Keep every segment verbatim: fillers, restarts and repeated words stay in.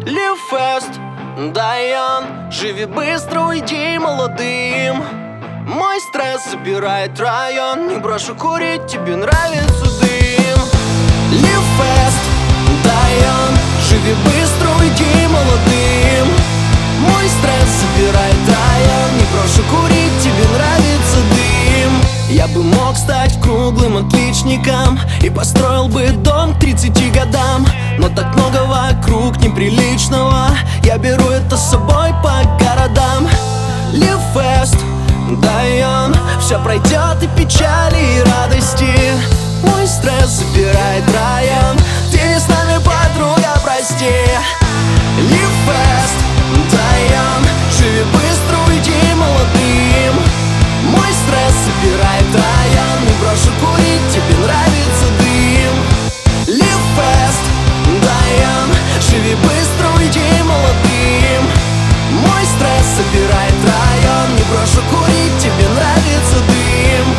Live fast, Дайан, живи быстро, уйди молодым. Мой стресс собирает район, не брошу курить, тебе нравится дым. Live fast, Дайан, живи быстро, уйди молодым. Мой стресс собирает район, не брошу курить, тебе нравится дым. Я бы мог стать круглым отличником и построил бы дом к тридцати годам, но так много вокруг неприличного, я беру это с собой по городам. Live fast, Дайан, все пройдет и печали, и радости. Мой стресс собирает район, ты не с нами, подруга, прости. Live fast, Дайан, живи быстро, уйди молодым. Мой стресс собирает район, не брошу курить, тебе нравится дым. Live fast, Дайан, живи быстро, уйди молодым. Мой стресс собирает район, не брошу курить, тебе нравится дым.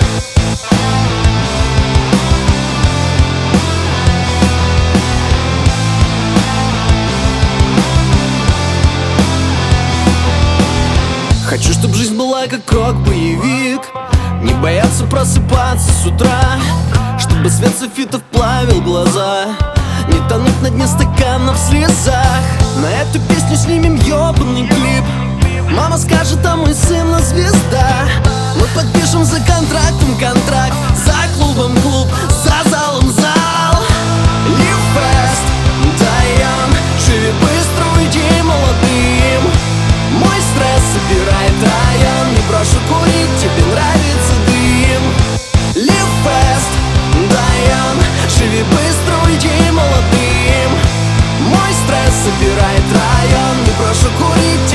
Хочу, чтоб жизнь была как рок-боевик, не бояться просыпаться с утра, чтобы свет софитов плавил глаза, не тонуть на дне стаканов в слезах. На эту песню снимем ёбаный клип, мама скажет, а мой сын на звезда. Мы подпишем за контрактом контракт, за клубом клуб, за залом зал. Live fast, Дайан, живи быстро, уйди молодым. Мой стресс собирает район, не брошу курить, тебе нравится дым. Live fast, Дайан, живи быстро, уйди молодым. Мой стресс собирает район, не брошу курить,